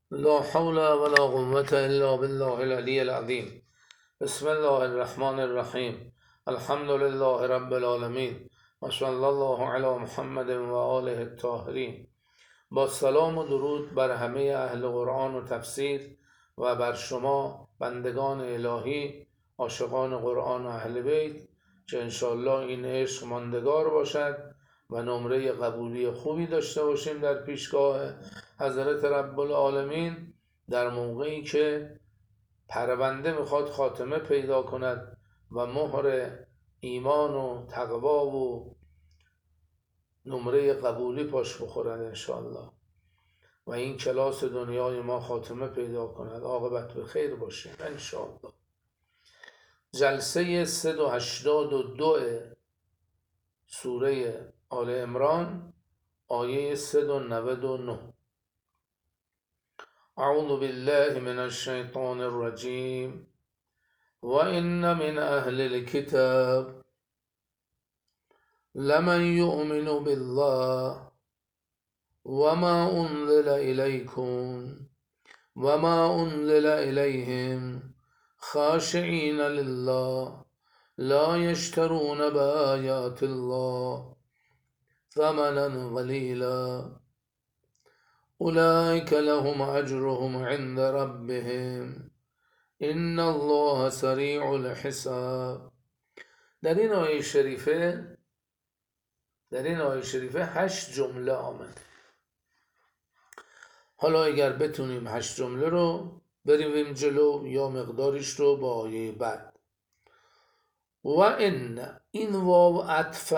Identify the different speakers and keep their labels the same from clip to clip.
Speaker 1: لا حول ولا قوة إلا بالله العلي العظيم. بسم الله الرحمن الرحیم. الحمد لله رب العالمین و صلی الله علی محمد و آله الطاهرین. با سلام و درود بر همه اهل قرآن و تفسیر و بر شما بندگان الهی عاشقان قرآن و اهل بیت که انشاءالله این عشق ماندگار باشد و نمره قبولی خوبی داشته باشیم در پیشگاه حضرت رب العالمین در موقعی که پرونده میخواد خاتمه پیدا کند و مهر ایمان و تقوا و نمره قبولی پاش بخورد انشاءالله و این کلاس دنیای ما خاتمه پیدا کند، عاقبت به خیر باشیم انشاءالله. جلسه 382 سوره آل عمران آیه 399. اعوذ بالله من الشیطان الرجیم و ان من اهل الكتاب لمن يؤمن بالله وما أنزل إليكم وما أنزل إليهم خاشعين لله لا يشترون بآيات الله ثمنا قليلا أولئك لهم أجرهم عند ربهم إن الله سریع الحساب. در این آیه شریفه 8 جمله آمد. حالا اگر بتونیم 8 جمله رو بریم جلو یا مقدارش رو با آیه بعد. و این واو عطف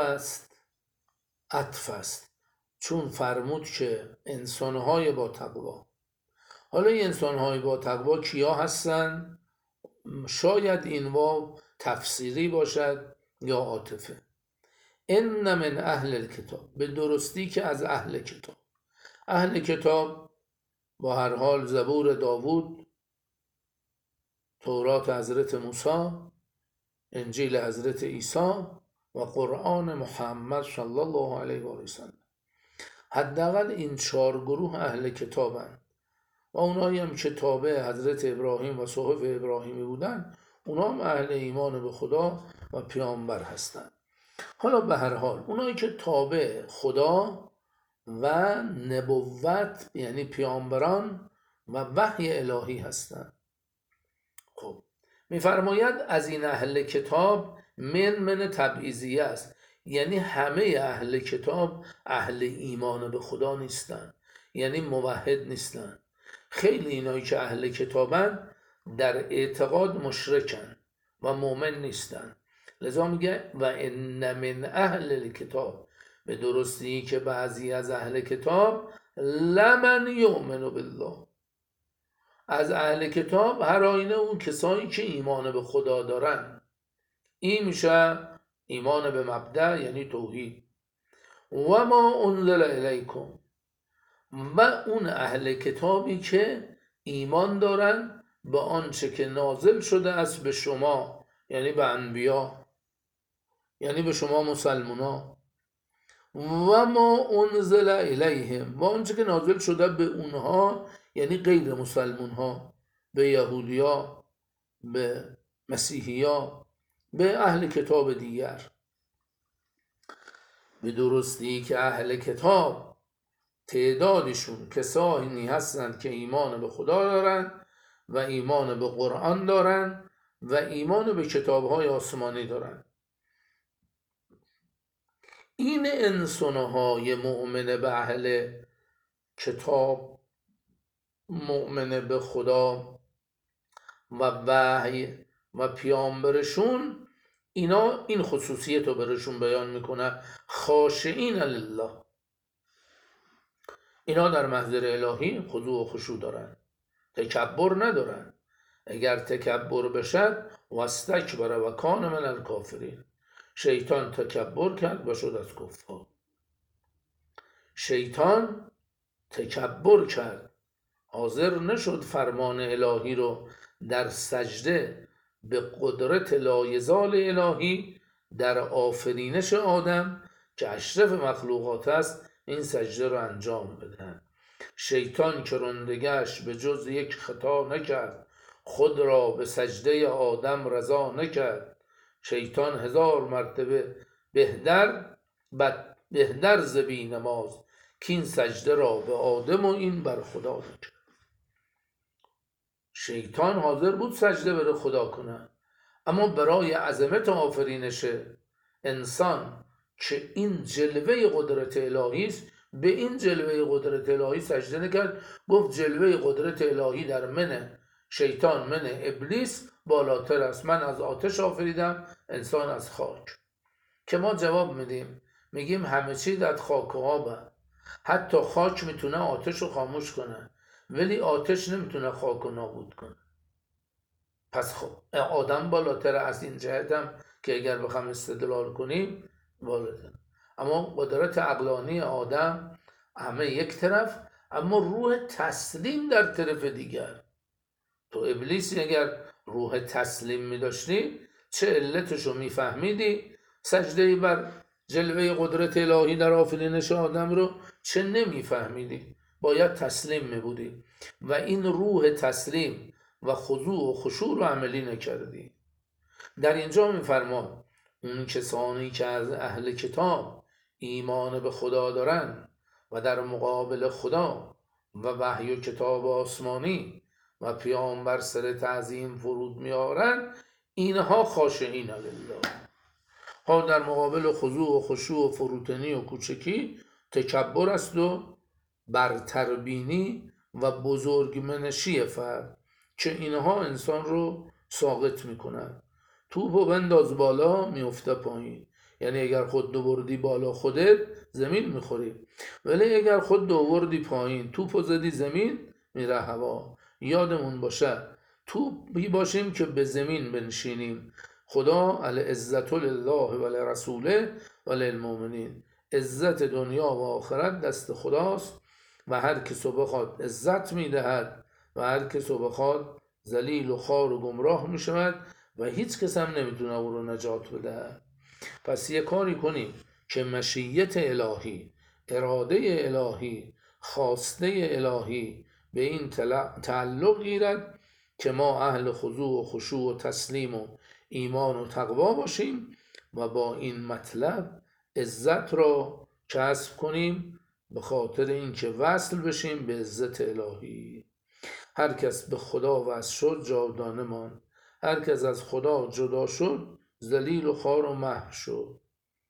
Speaker 1: است چون فرمود که انسانهای با تقوا. حالا این انسانهای با تقوا کیا هستن؟ شاید این واو تفسیری باشد یا عاطفه. ان من اهل الکتاب، به درستی که از اهل کتاب. اهل کتاب با هر حال زبور داوود، تورات حضرت موسی، انجیل حضرت عیسی و قرآن محمد صلی الله علیه و سلم. حداقل این 4 گروه اهل کتابند و اونایی هم که تابع حضرت ابراهیم و صحف ابراهیمی بودن، اونا هم اهل ایمان به خدا و پیامبر هستند. حالا به هر حال اونایی که تابع خدا و نبوت یعنی پیامبران و وحی الهی هستند. خب میفرماید از این اهل کتاب من تبعیضیه است، یعنی همه اهل کتاب اهل ایمان به خدا نیستن، یعنی موحد نیستن. خیلی اینایی که اهل کتابن در اعتقاد مشرکن و مؤمن نیستن. لذا میگه و ان من اهل الکتاب، به درستی که بعضی از اهل کتاب لمن یؤمن بالله، از اهل کتاب هر آینه اون کسایی که ایمان به خدا دارن. این میشه ایمان به مبدأ یعنی توحید. و ما انزل الیکم، و اون اهل کتابی که ایمان دارن به آنچه که نازل شده است به شما، یعنی به انبیا، یعنی به شما مسلمونا. و ما انزل الیهم، و آنچه که نازل شده به اونها، یعنی غیر مسلمون ها، به یهودیا، به مسیحیا، به اهل کتاب دیگر. به درستی که اهل کتاب تعدادشون کسانی هستند که ایمان به خدا دارن و ایمان به قرآن دارن و ایمان به کتابهای آسمانی دارن. این انسانهای مؤمن به اهل کتاب، مؤمن به خدا و وحی و پیامبرشون، اینا این خصوصیت رو برشون بیان میکنه: خاشعین لله. اینا در محضر الهی خضوع و خشوع دارن، تکبر ندارن. اگر تکبر بشد واستکبر و کان من الکافرین، شیطان تکبر کرد و شد از کفار. شیطان تکبر کرد، حاضر نشد فرمان الهی رو در سجده به قدرت لایزال الهی در آفرینش آدم که اشرف مخلوقات است این سجده رو انجام بدن. شیطان که رندگش به جز یک خطا نکرد، خود را به سجده آدم رضا نکرد. شیطان 1000 مرتبه بهتر ز بی نماز، کین سجده را به آدم و این بر خدا نکرد. شیطان حاضر بود سجده بره خدا کنه، اما برای عظمت آفرینش انسان که این جلوه قدرت الهی است، به این جلوه قدرت الهی سجده نکرد. گفت جلوه قدرت الهی در من شیطان، من ابلیس بالاتر است. من از آتش آفریدم، انسان از خاک. که ما جواب میگیم همه چی در خاک و آبه. حتی خاک میتونه آتش رو خاموش کنه، ولی آتش نمیتونه خاک رو نابود کنه. پس خب آدم بالاتر از این جهت هم که اگر بخوام استدلال کنیم بالاتر. اما قدرت عقلانی آدم همه یک طرف، اما روح تسلیم در طرف دیگر. تو ابلیسی اگر روح تسلیم میداشتی، چه علتشو میفهمیدی سجده بر جلوه قدرت الهی در آفرینش آدم رو چه نمیفهمیدی؟ باید تسلیم میبودی و این روح تسلیم و خضوع و خشوع رو عملی نکردی. در اینجا میفرماد اون کسانی که از اهل کتاب ایمان به خدا دارن و در مقابل خدا و وحی و کتاب آسمانی و پیامبر سر تعظیم فرود میارن، اینها خاشعین لله. ها در مقابل خضوع و خشوع و فروتنی و کوچکی تکبر است و برتربینی و بزرگمنشی فرد که اینها انسان رو ساقط میکنن. توپو بنداز بالا میفته پایین. یعنی اگر خود دو بردی بالا خودت زمین میخوری، ولی اگر خود دو بردی پایین توپو زدی زمین میره هوا. یادمون باشه توپی باشیم که به زمین بنشینیم. خدا العزت لله و لرسوله و للمؤمنین. عزت دنیا و آخرت دست خداست و هر کسو بخواد عزت میدهد و هر کسو بخواد ذلیل و خوار و گمراه میشود و هیچ کس هم نمیتونه او رو نجات بده. پس یه کاری کنیم که مشیت الهی، اراده الهی، خواسته الهی به این تعلق گیرد که ما اهل خضوع و خشوع و تسلیم و ایمان و تقوا باشیم و با این مطلب عزت را کسب کنیم، به خاطر اینکه وصل بشیم به عزت الهی. هر کس به خدا وصل شد جاودانه ماند، هر کس از خدا جدا شد ذلیل و خوار و محو شد.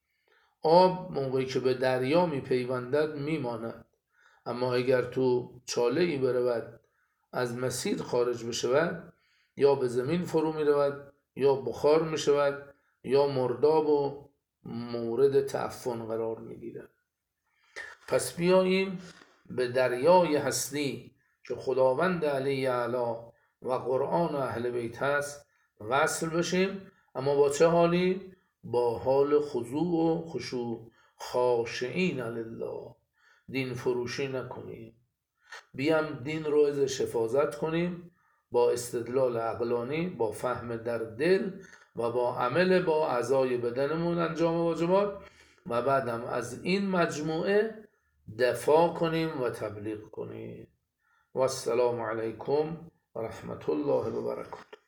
Speaker 1: آب موقعی که به دریا میپیوندد میماند، اما اگر تو چاله ای برود از مسیر خارج بشود، یا به زمین فرو میرود یا بخار میشود یا مرداب و مورد تعفن قرار میگیرد. پس بیاییم به دریای هستی که خداوند علی اعلی و قرآن اهل بیت هست وصل بشیم، اما با چه حالی؟ با حال خضوع و خشوع، خاشعین لله. دین فروشی نکنیم، بیام دین رو ازش حفاظت کنیم با استدلال عقلانی، با فهم در دل و با عمل با اعضای بدنمون انجام واجبات، و بعدم از این مجموعه دفاع کنیم و تبلیغ کنیم. و السلام علیکم و رحمت الله و برکاته.